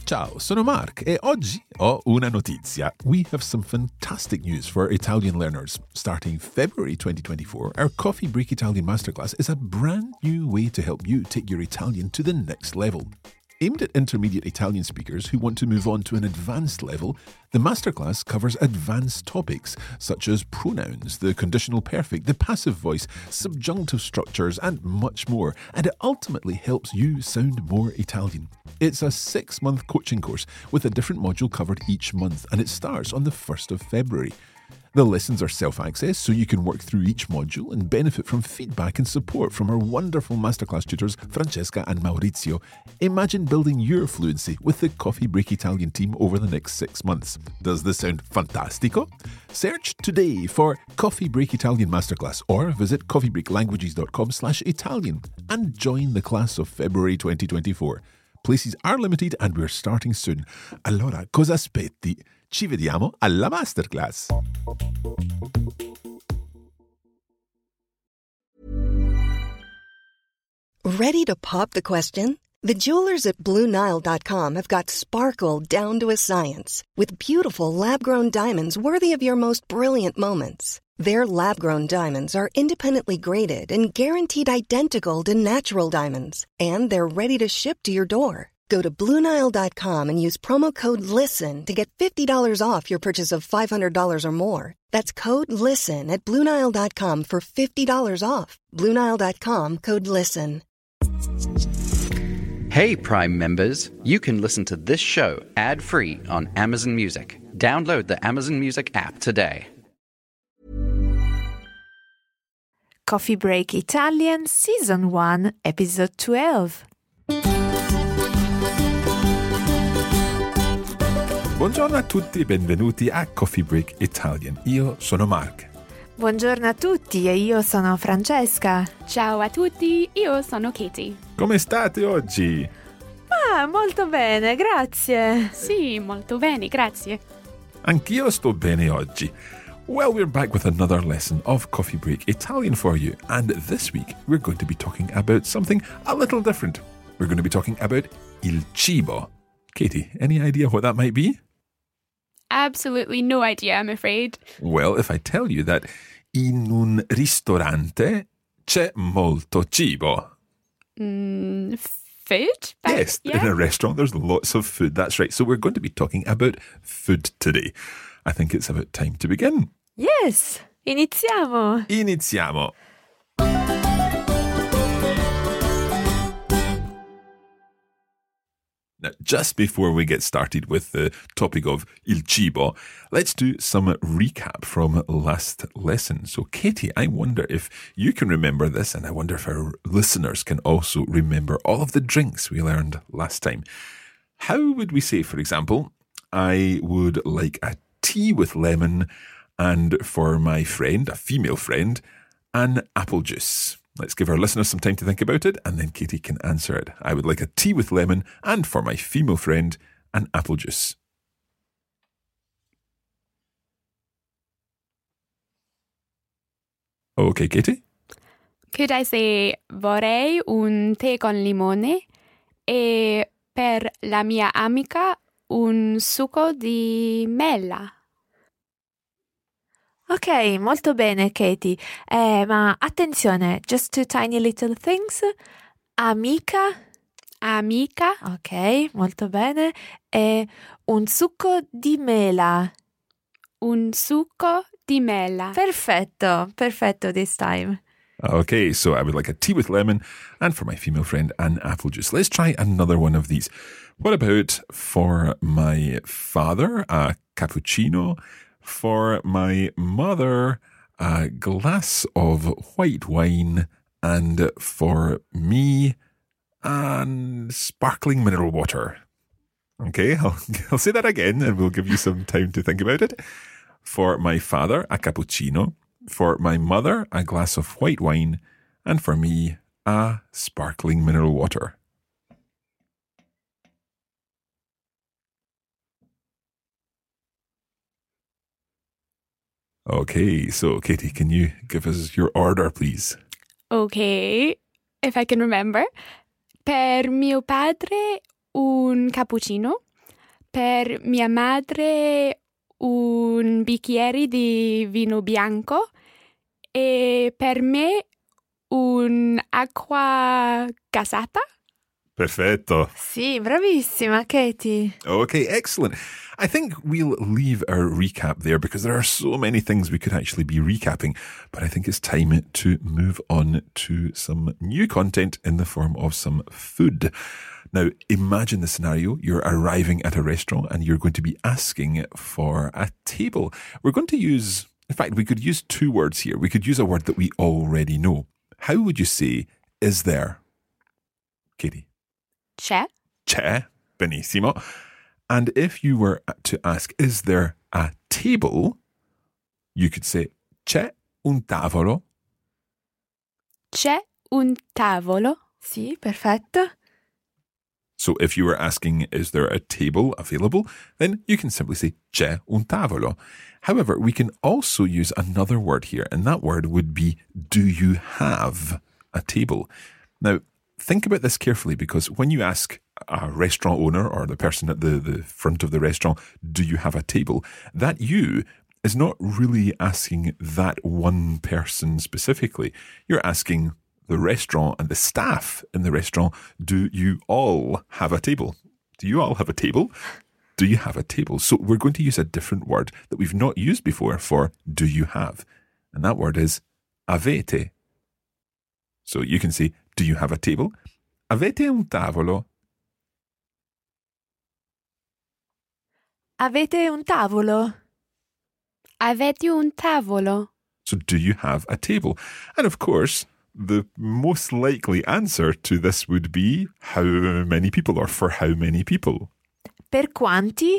Ciao, sono Mark e oggi ho una notizia. We have some fantastic news for Italian learners. Starting February 2024, our Coffee Break Italian Masterclass is a brand new way to help you take your Italian to the next level. Aimed at intermediate Italian speakers who want to move on to an advanced level, the masterclass covers advanced topics such as pronouns, the conditional perfect, the passive voice, subjunctive structures, and much more, and it ultimately helps you sound more Italian. It's a 6-month coaching course with a different module covered each month, and it starts on the 1st of February. The lessons are self-access, so you can work through each module and benefit from feedback and support from our wonderful masterclass tutors, Francesca and Maurizio. Imagine building your fluency with the Coffee Break Italian team over the next 6 months. Does this sound fantastico? Search today for Coffee Break Italian Masterclass or visit coffeebreaklanguages.com/Italian and join the class of February 2024. Places are limited and we're starting soon. Allora, cosa aspetti? Ci vediamo alla masterclass. Ready to pop the question? The jewelers at BlueNile.com have got sparkle down to a science with beautiful lab-grown diamonds worthy of your most brilliant moments. Their lab-grown diamonds are independently graded and guaranteed identical to natural diamonds, and they're ready to ship to your door. Go to BlueNile.com and use promo code LISTEN to get $50 off your purchase of $500 or more. That's code LISTEN at BlueNile.com for $50 off. BlueNile.com, code LISTEN. Hey, Prime members, you can listen to this show ad-free on Amazon Music. Download the Amazon Music app today. Coffee Break Italian Season 1, Episode 12. Buongiorno a tutti e benvenuti a Coffee Break Italian. Io sono Mark. Buongiorno a tutti e io sono Francesca. Ciao a tutti, io sono Katie. Come state oggi? Molto bene, grazie. Sì, molto bene, grazie. Anch'io sto bene oggi. Well, we're back with another lesson of Coffee Break Italian for you. And this week, we're going to be talking about something a little different. We're going to be talking about il cibo. Katie, any idea what that might be? Absolutely no idea, I'm afraid. Well, if I tell you that in un ristorante c'è molto cibo. Food? Yes, yeah. In a restaurant there's lots of food. That's right. So we're going to be talking about food today. I think it's about time to begin. Yes, iniziamo. Iniziamo. Now, just before we get started with the topic of il cibo, let's do some recap from last lesson. So, Katie, I wonder if you can remember this, and I wonder if our listeners can also remember all of the drinks we learned last time. How would we say, for example, I would like a tea with lemon, and for my friend, a female friend, an apple juice. Let's give our listeners some time to think about it, and then Katie can answer it. I would like a tea with lemon, and for my female friend, an apple juice. Okay, Katie? Could I say vorrei un tè con limone e per la mia amica un succo di mela? Ok, molto bene, Katie. Ma attenzione, just two tiny little things. Amica. Ok, molto bene. E un succo di mela. Un succo di mela. Perfetto this time. Okay, so I would like a tea with lemon, and for my female friend, an apple juice. Let's try another one of these. What about for my father, a cappuccino? For my mother, a glass of white wine, and for me, sparkling mineral water. Okay, I'll say that again, and we'll give you some time to think about it. For my father, a cappuccino. For my mother, a glass of white wine, and for me, a sparkling mineral water. Okay, so Katie, can you give us your order, please? Okay, if I can remember. Per mio padre un cappuccino, per mia madre un bicchiere di vino bianco e per me un'acqua gasata. Perfetto. Sì, bravissima, Katie. Okay, excellent. I think we'll leave our recap there because there are so many things we could actually be recapping, but I think it's time to move on to some new content in the form of some food. Now, imagine the scenario. You're arriving at a restaurant and you're going to be asking for a table. We're going to use, in fact, we could use two words here. We could use a word that we already know. How would you say, is there? Katie? C'è. C'è. Benissimo. And if you were to ask, is there a table? You could say, c'è un tavolo. C'è un tavolo. Sì, perfetto. So if you were asking, is there a table available? Then you can simply say, c'è un tavolo. However, we can also use another word here, and that word would be, do you have a table? Now, think about this carefully, because when you ask a restaurant owner or the person at the front of the restaurant, do you have a table? That you is not really asking that one person specifically. You're asking the restaurant and the staff in the restaurant, do you all have a table? Do you all have a table? Do you have a table? So we're going to use a different word that we've not used before for do you have? And that word is avete. So you can say, do you have a table? Avete un tavolo? Avete un tavolo? Avete un tavolo? So do you have a table? And of course, the most likely answer to this would be how many people or for how many people. Per quanti?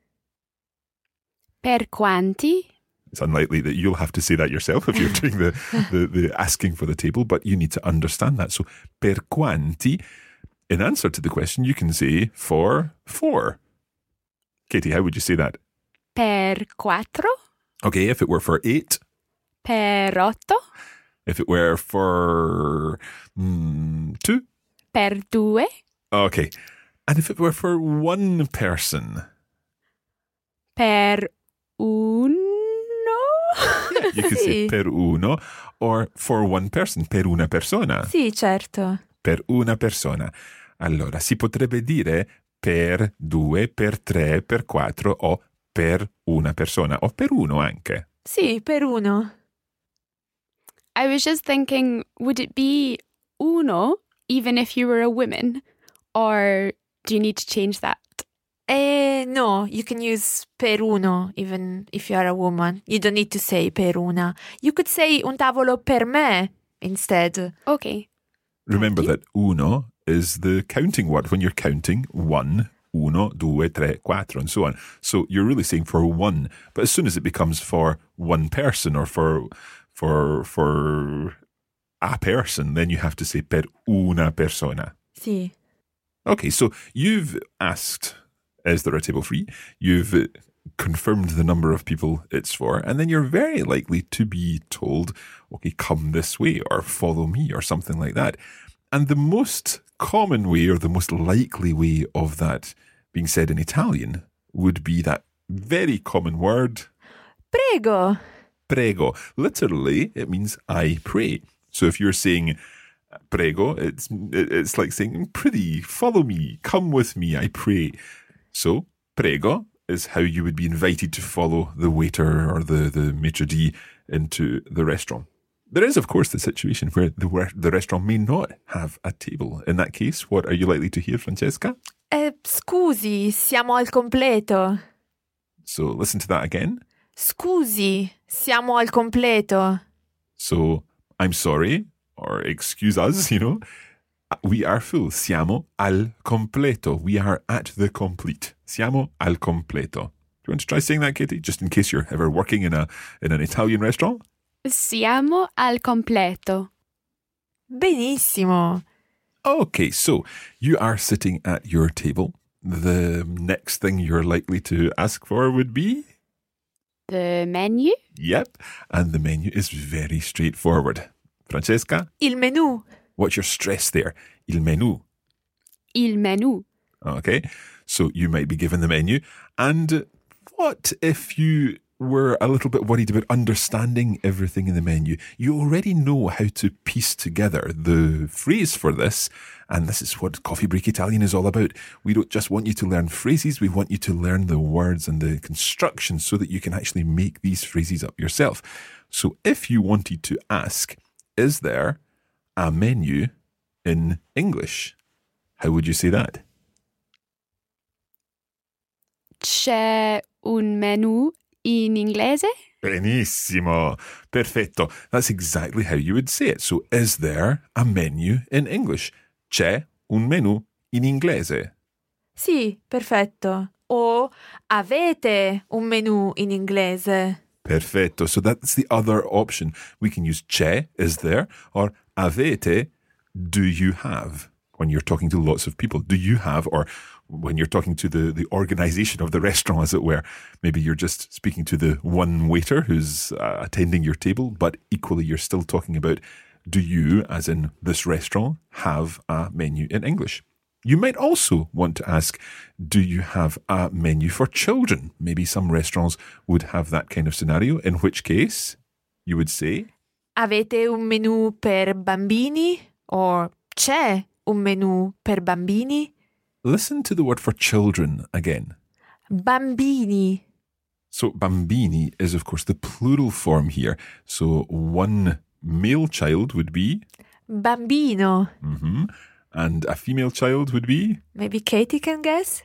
Per quanti? It's unlikely that you'll have to say that yourself if you're doing the asking for the table, but you need to understand that. So per quanti, in answer to the question, you can say for four. Katie, how would you say that? Per quattro? Okay, if it were for 8. Per otto? If it were for 2. Per due? Okay. And if it were for one person? Per uno? You could say per uno, or for one person, per una persona. Sì, certo. Per una persona. Allora, si potrebbe dire per 2, per 3, per 4 o per una persona, o per uno anche. Sì, per uno. I was just thinking, would it be uno even if you were a woman? Or do you need to change that? No, you can use per uno even if you are a woman. You don't need to say per una. You could say un tavolo per me instead. Okay. Remember that uno is the counting word when you're counting 1, uno, due, tre, quattro, and so on. So you're really saying for one. But as soon as it becomes for one person or for a person, then you have to say per una persona. Sì. Okay, so you've asked, is there a table free? You've confirmed the number of people it's for, and then you're very likely to be told, okay, come this way or follow me or something like that. And the most common way or the most likely way of that being said in Italian would be that very common word, Prego. prego. Literally, it means I pray. So if you're saying prego, it's like saying, pretty, follow me, come with me, I pray. So, prego is how you would be invited to follow the waiter or the maitre d' into the restaurant. There is, of course, the situation where the restaurant may not have a table. In that case, what are you likely to hear, Francesca? Scusi, siamo al completo. So, listen to that again. Scusi, siamo al completo. So, I'm sorry, or excuse us, we are full. Siamo al completo. We are at the complete. Siamo al completo. Do you want to try saying that, Katie? Just in case you're ever working in an Italian restaurant? Siamo al completo. Benissimo. Okay, so you are sitting at your table. The next thing you're likely to ask for would be? The menu? Yep, and the menu is very straightforward. Francesca? Il menù. What's your stress there? Il menù. Il menù. Okay, so you might be given the menu. And what if you were a little bit worried about understanding everything in the menu? You already know how to piece together the phrase for this, and this is what Coffee Break Italian is all about. We don't just want you to learn phrases, we want you to learn the words and the construction so that you can actually make these phrases up yourself. So if you wanted to ask, is there a menu in English? How would you say that? C'è un menù in inglese? Benissimo. Perfetto. That's exactly how you would say it. So, is there a menu in English? C'è un menù in inglese? Sì, perfetto. O avete un menù in inglese? Perfetto. So that's the other option. We can use c'è, is there, or avete, do you have? When you're talking to lots of people, do you have, or when you're talking to the organisation of the restaurant, as it were, maybe you're just speaking to the one waiter who's attending your table, but equally you're still talking about, do you, as in this restaurant, have a menu in English? You might also want to ask, do you have a menu for children? Maybe some restaurants would have that kind of scenario, in which case you would say, Avete un menù per bambini? Or c'è un menù per bambini? Listen to the word for children again. Bambini. So bambini is, of course, the plural form here. So one male child would be? Bambino. Mm-hmm. And a female child would be? Maybe Katie can guess?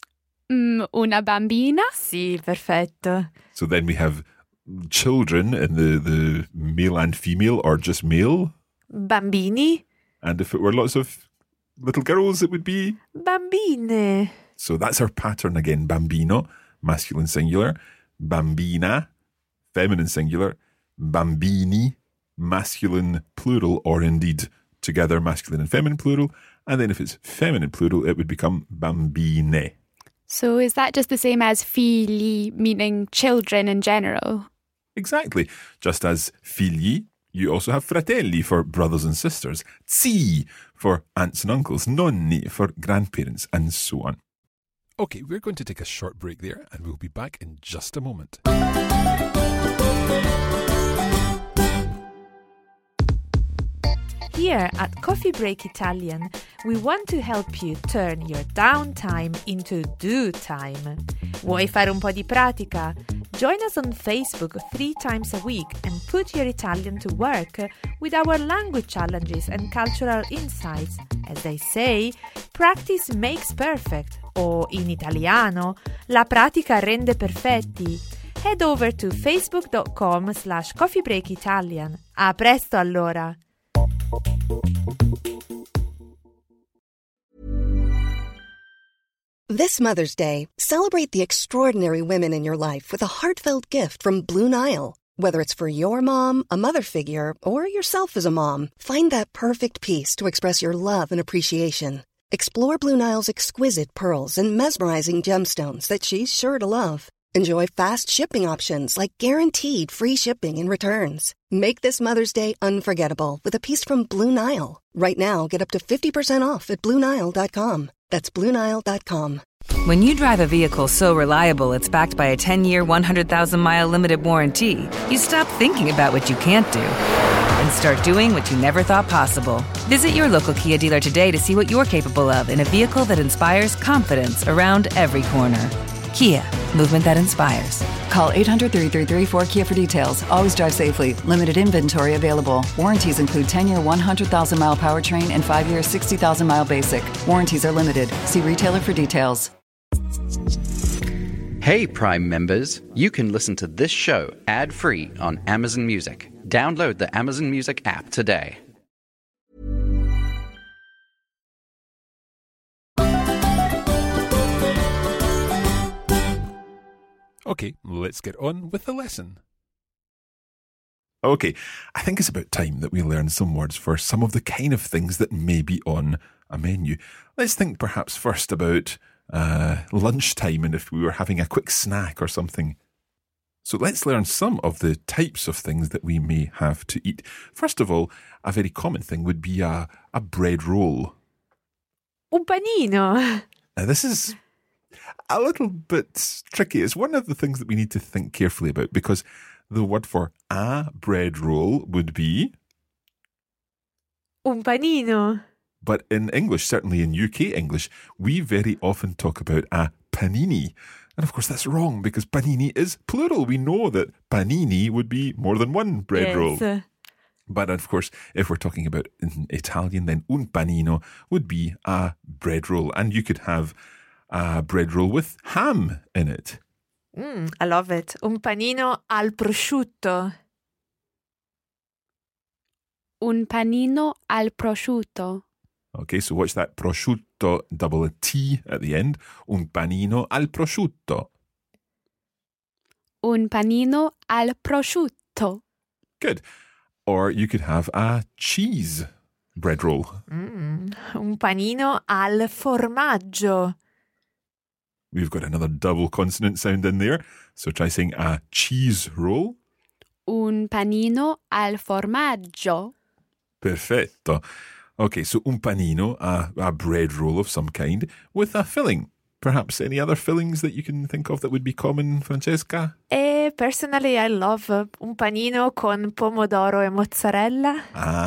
Una bambina? Sì, perfetto. So then we have children in the male and female, or just male. Bambini. And if it were lots of little girls, it would be? Bambine. So that's our pattern again. Bambino, masculine singular. Bambina, feminine singular. Bambini, masculine plural, or indeed together masculine and feminine plural. And then if it's feminine plural, it would become bambine. So is that just the same as figli, meaning children in general? Exactly. Just as figli, you also have fratelli for brothers and sisters, zii for aunts and uncles, nonni for grandparents, and so on. Okay, we're going to take a short break there, and we'll be back in just a moment. Here at Coffee Break Italian, we want to help you turn your downtime into do time. Vuoi fare un po' di pratica? Join us on Facebook 3 times a week and put your Italian to work with our language challenges and cultural insights. As they say, practice makes perfect, o in italiano, la pratica rende perfetti. Head over to facebook.com/coffeebreakitalian. A presto allora! This Mother's Day, celebrate the extraordinary women in your life with a heartfelt gift from Blue Nile. Whether it's for your mom, a mother figure, or yourself as a mom, find that perfect piece to express your love and appreciation. Explore Blue Nile's exquisite pearls and mesmerizing gemstones that she's sure to love. Enjoy fast shipping options like guaranteed free shipping and returns. Make this Mother's Day unforgettable with a piece from Blue Nile. Right now, get up to 50% off at BlueNile.com. That's BlueNile.com. When you drive a vehicle so reliable it's backed by a 10-year, 100,000-mile limited warranty, you stop thinking about what you can't do and start doing what you never thought possible. Visit your local Kia dealer today to see what you're capable of in a vehicle that inspires confidence around every corner. Kia, movement that inspires. Call 800-333-4KIA for details. Always drive safely. Limited inventory available. Warranties include 10-year 100,000-mile powertrain and 5-year 60,000-mile basic. Warranties are limited. See retailer for details. Hey Prime members, you can listen to this show ad-free on Amazon Music. Download the Amazon Music app today. Okay, let's get on with the lesson. Okay, I think it's about time that we learn some words for some of the kind of things that may be on a menu. Let's think perhaps first about lunchtime and if we were having a quick snack or something. So let's learn some of the types of things that we may have to eat. First of all, a very common thing would be a bread roll. Un panino. Now, this is a little bit tricky. It's one of the things that we need to think carefully about because the word for a bread roll would be... Un panino. But in English, certainly in UK English, we very often talk about a panini. And of course, that's wrong because panini is plural. We know that panini would be more than one bread roll. But of course, if we're talking about in Italian, then un panino would be a bread roll. And you could have a bread roll with ham in it. I love it. Un panino al prosciutto. Un panino al prosciutto. Okay, so watch that prosciutto, double a T at the end. Un panino al prosciutto. Un panino al prosciutto. Good. Or you could have a cheese bread roll. Un panino al formaggio. We've got another double consonant sound in there. So try saying a cheese roll. Un panino al formaggio. Perfetto. Okay, so un panino, a bread roll of some kind with a filling. Perhaps any other fillings that you can think of that would be common, Francesca? Personally, I love un panino con pomodoro e mozzarella.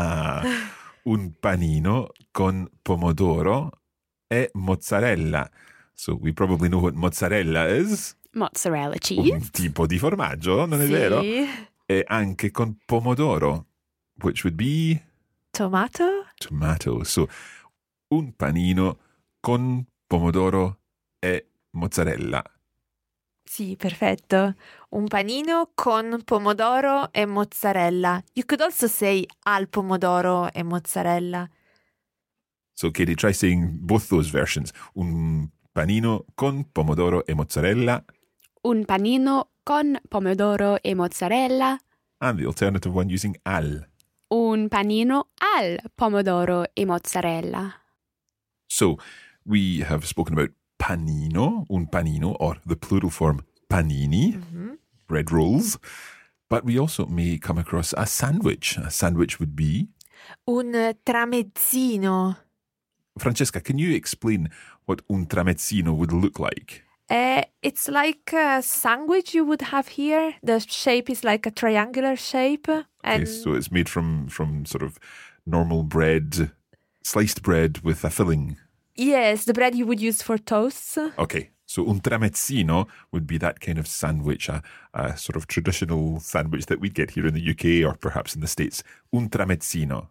Un panino con pomodoro e mozzarella. So we probably know what mozzarella is. Mozzarella cheese. Un tipo di formaggio, non è vero? E anche con pomodoro, which would be... Tomato? Tomato. So, un panino con pomodoro e mozzarella. Sì, perfetto. Un panino con pomodoro e mozzarella. You could also say al pomodoro e mozzarella. So, Katie, try saying both those versions. Un panino con pomodoro e mozzarella. Un panino con pomodoro e mozzarella. And the alternative one using al. Un panino al pomodoro e mozzarella. So, we have spoken about panino, un panino, or the plural form panini, bread rolls. But we also may come across a sandwich. A sandwich would be... Un tramezzino. Francesca, can you explain what un tramezzino would look like? It's like a sandwich you would have here. The shape is like a triangular shape. Okay, so it's made from sort of normal bread, sliced bread with a filling. Yes, the bread you would use for toasts. Okay, so un tramezzino would be that kind of sandwich, a sort of traditional sandwich that we'd get here in the UK or perhaps in the States. Un tramezzino.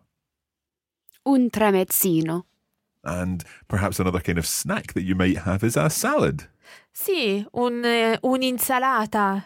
Un tramezzino. And perhaps another kind of snack that you might have is a salad. Sì, un'insalata.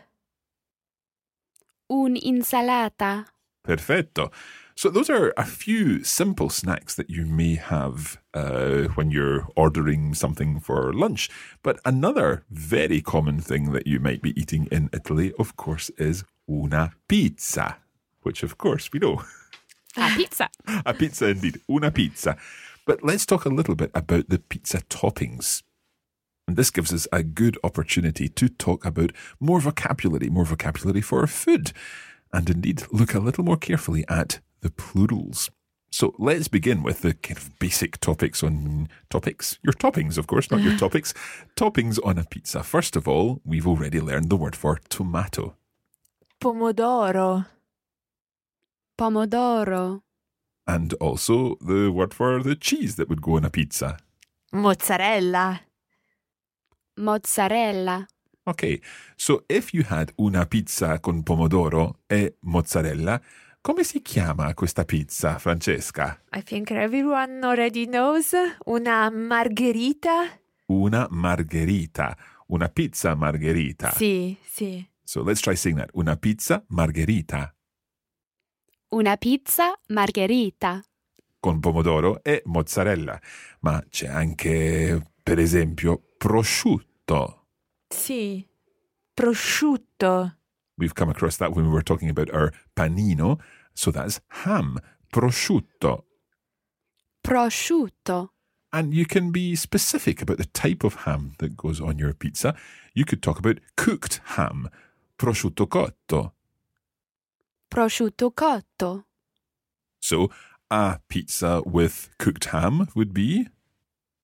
Un'insalata. Perfetto. So those are a few simple snacks that you may have when you're ordering something for lunch. But another very common thing that you might be eating in Italy, of course, is una pizza, which, of course, we know. A pizza. A pizza indeed. Una pizza. But let's talk a little bit about the pizza toppings. And this gives us a good opportunity to talk about more vocabulary for food, and indeed look a little more carefully at the plurals. So let's begin with the kind of basic topics on topics. Your toppings, of course, not your topics. Toppings on a pizza. First of all, we've already learned the word for tomato. Pomodoro. Pomodoro. And also the word for the cheese that would go on a pizza. Mozzarella. Mozzarella. Okay, so if you had una pizza con pomodoro e mozzarella, come si chiama questa pizza, Francesca? I think everyone already knows. Una margherita. Una margherita. Una pizza margherita. Sì, sì. So let's try saying that. Una pizza margherita. Una pizza margherita. Con pomodoro e mozzarella. Ma c'è anche, per esempio, prosciutto. Sì, prosciutto. We've come across that when we were talking about our panino. So that's ham. Prosciutto. Prosciutto. And you can be specific about the type of ham that goes on your pizza. You could talk about cooked ham. Prosciutto cotto. Prosciutto cotto. So, a pizza with cooked ham would be?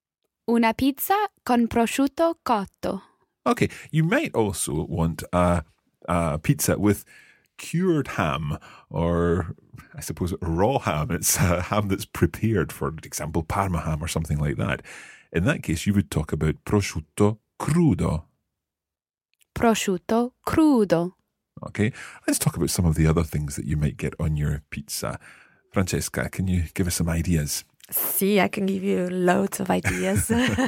Una pizza con prosciutto cotto. Okay, you might also want a pizza with cured ham, or I suppose raw ham. It's ham that's prepared, for example, Parma ham or something like that. In that case, you would talk about prosciutto crudo. Prosciutto crudo. Okay, let's talk about some of the other things that you might get on your pizza. Francesca, can you give us some ideas? See, I can give you loads of ideas.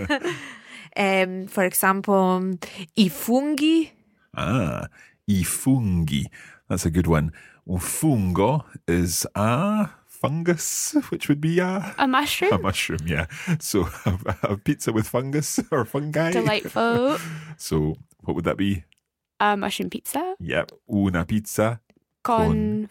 For example, I funghi. Ah, I funghi. That's a good one. Un fungo is a fungus, which would be a mushroom. A mushroom, yeah. So a pizza with fungus or fungi. Delightful. So what would that be? A mushroom pizza. Yep. Una pizza con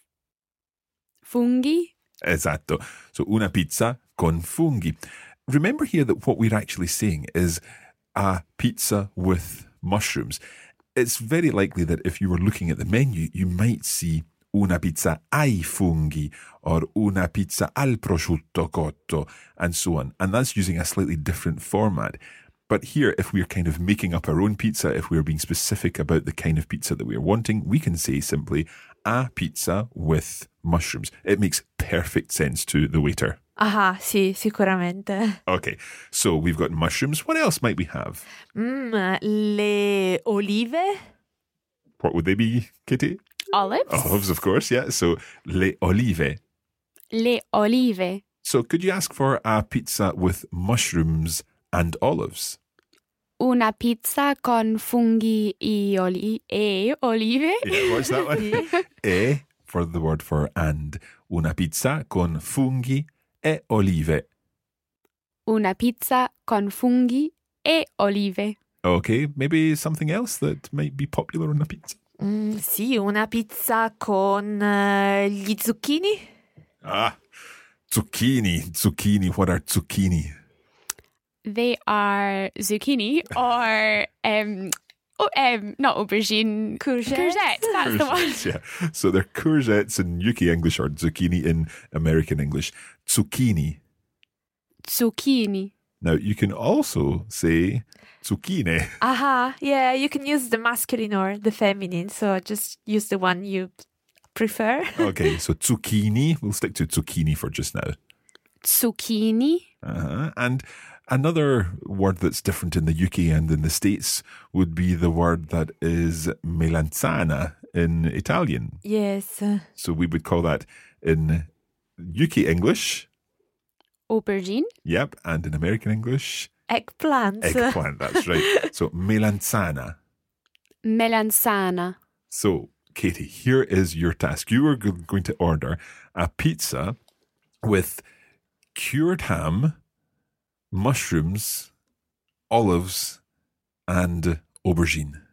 funghi. Esatto. So una pizza con funghi. Remember here that what we're actually saying is a pizza with mushrooms. It's very likely that if you were looking at the menu, you might see una pizza ai funghi or una pizza al prosciutto cotto and so on. And that's using a slightly different format. But here, if we're kind of making up our own pizza, if we're being specific about the kind of pizza that we're wanting, we can say simply a pizza with mushrooms. It makes perfect sense to the waiter. Ah, sì, sicuramente. Okay, so we've got mushrooms. What else might we have? Le olive. What would they be, Kitty? Olives. Olives, of course, yeah. So le olive. Le olive. So could you ask for a pizza with mushrooms and olives? Una pizza con funghi e olive. Yeah, what's that one? E for the word for and. Una pizza con funghi e olive. Una pizza con funghi e olive. Okay, maybe something else that might be popular on a pizza? Sì, una pizza con gli zucchini. Ah, zucchini. What are zucchini? They are zucchini or not aubergine. Courgette. That's the one. Courgettes, yeah. So they're courgettes in UK English or zucchini in American English. Zucchini. Now, you can also say zucchine. Aha, yeah, you can use the masculine or the feminine, so just use the one you prefer. Okay, so zucchini. We'll stick to zucchini for just now. Zucchini. And another word that's different in the UK and in the States would be the word that is melanzana in Italian. Yes. So we would call that in UK English. Aubergine. Yep, and in American English. Eggplant. Eggplant, that's right. So melanzana. Melanzana. So, Katie, here is your task. You are going to order a pizza with cured ham, mushrooms, olives, and aubergine.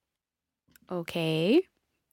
Ok.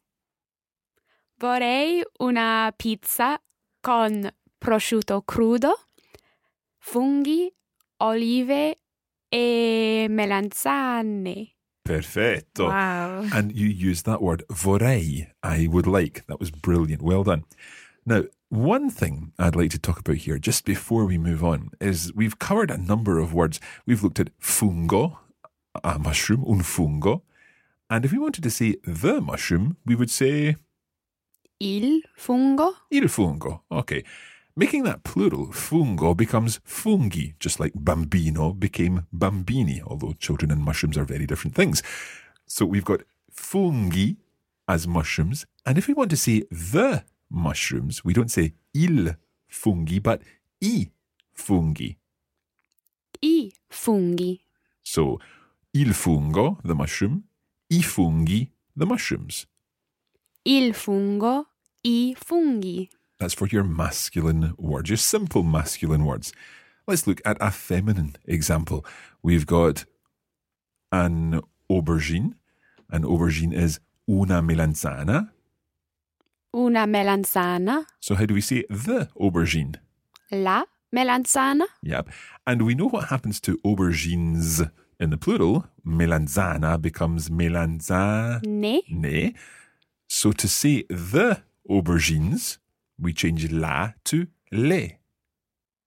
Vorrei una pizza con prosciutto crudo, funghi, olive e melanzane. Perfetto. Wow. And you used that word, vorrei, I would like. That was brilliant. Well done. Now, one thing I'd like to talk about here, just before we move on, is we've covered a number of words. We've looked at fungo, a mushroom, un fungo. And if we wanted to say the mushroom, we would say... Il fungo. Il fungo. Okay. Making that plural, fungo, becomes funghi, just like bambino became bambini, although children and mushrooms are very different things. So we've got funghi as mushrooms. And if we want to say the mushrooms, we don't say il funghi, but I funghi. I funghi. So, il fungo, the mushroom, I funghi, the mushrooms. Il fungo, I funghi. That's for your masculine words, your simple masculine words. Let's look at a feminine example. We've got an aubergine. An aubergine is una melanzana. Una melanzana. So how do we say the aubergine? La melanzana. Yep. And we know what happens to aubergines in the plural. Melanzana becomes melanzane. Ne. So to say the aubergines, we change la to le.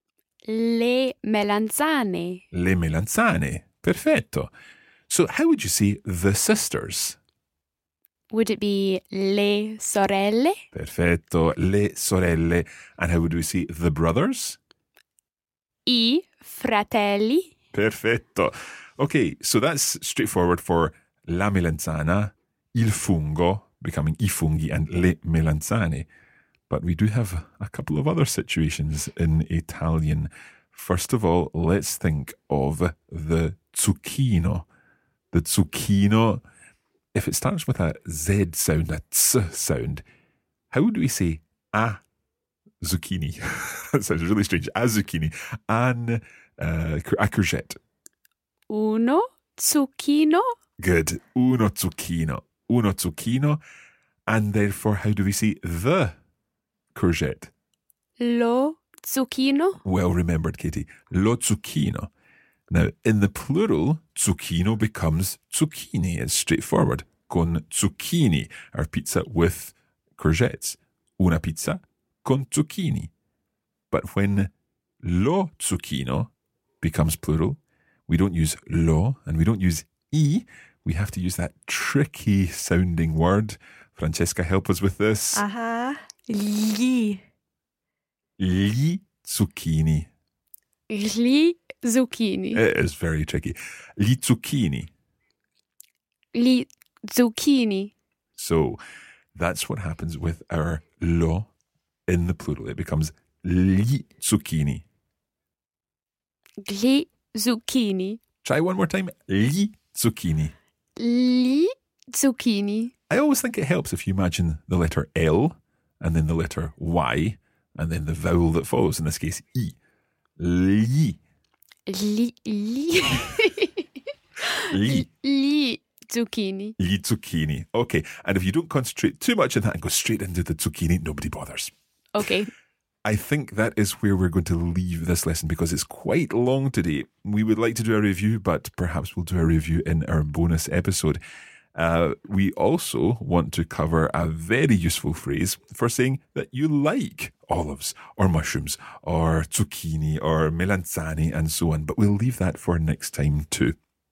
Le melanzane. Le melanzane. Perfetto. So how would you say the sisters? Would it be le sorelle? Perfetto. Le sorelle. And how would we say the brothers? I fratelli. Perfetto. Okay, so that's straightforward for la melanzana, il fungo, becoming I funghi, and le melanzane. But we do have a couple of other situations in Italian. First of all, let's think of the zucchino. The zucchino, if it starts with a Z sound, a ts sound, how would we say a zucchini? That sounds really strange. A zucchini. A courgette. Uno zucchino. Good. Uno zucchino. Uno zucchino. And therefore, how do we say the courgette? Lo zucchino. Well remembered, Katie. Lo zucchino. Now, in the plural, zucchino becomes zucchini. It's straightforward. Con zucchini. Our pizza with courgettes. Una pizza con zucchini. But when lo zucchino becomes plural, we don't use lo and we don't use I. We have to use that tricky sounding word. Francesca, help us with this. Gli. Gli zucchini. Gli zucchini. It is very tricky. Gli zucchini. Gli zucchini. So that's what happens with our lo in the plural. It becomes gli zucchini. Gli zucchini. Try one more time. Gli zucchini. Gli zucchini. I always think it helps if you imagine the letter L and then the letter Y and then the vowel that follows, in this case, I. Li. Li. Li. Li zucchini. Li zucchini. Okay. And if you don't concentrate too much on that and go straight into the zucchini, nobody bothers. Okay. I think that is where we're going to leave this lesson because it's quite long today. We would like to do a review, but perhaps we'll do a review in our bonus episode. We also want to cover a very useful phrase for saying that you like olives or mushrooms or zucchini or melanzane and so on. But we'll leave that for next time too.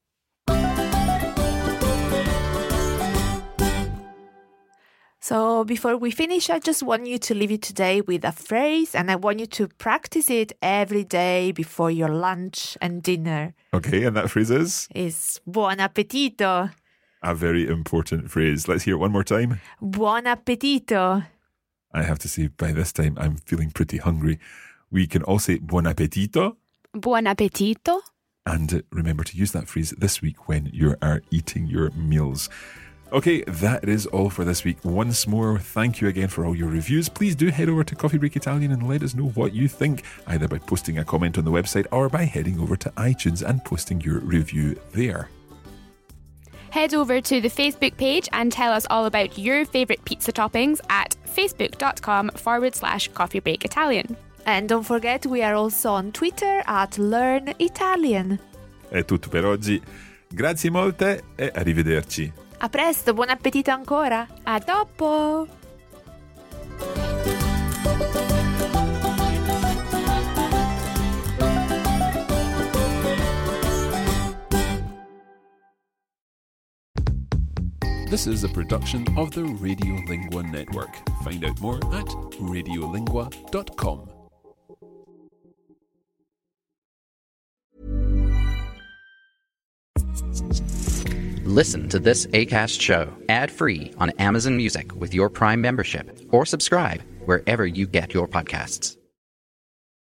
So before we finish, I just want you to leave you today with a phrase, and I want you to practice it every day before your lunch and dinner. Okay, and that phrase is? It's buon appetito. A very important phrase. Let's hear it one more time. Buon appetito. I have to say, by this time, I'm feeling pretty hungry. We can all say buon appetito. Buon appetito. And remember to use that phrase this week when you are eating your meals. Okay, that is all for this week. Once more, thank you again for all your reviews. Please do head over to Coffee Break Italian and let us know what you think, either by posting a comment on the website or by heading over to iTunes and posting your review there. Head over to the Facebook page and tell us all about your favourite pizza toppings at facebook.com/Coffee Break Italian. And don't forget, we are also on Twitter at Learn Italian. È tutto per oggi. Grazie molte e arrivederci. A presto, buon appetito ancora. A dopo! This is a production of the Radiolingua Network. Find out more at radiolingua.com. Listen to this Acast show ad-free on Amazon Music with your Prime membership, or subscribe wherever you get your podcasts.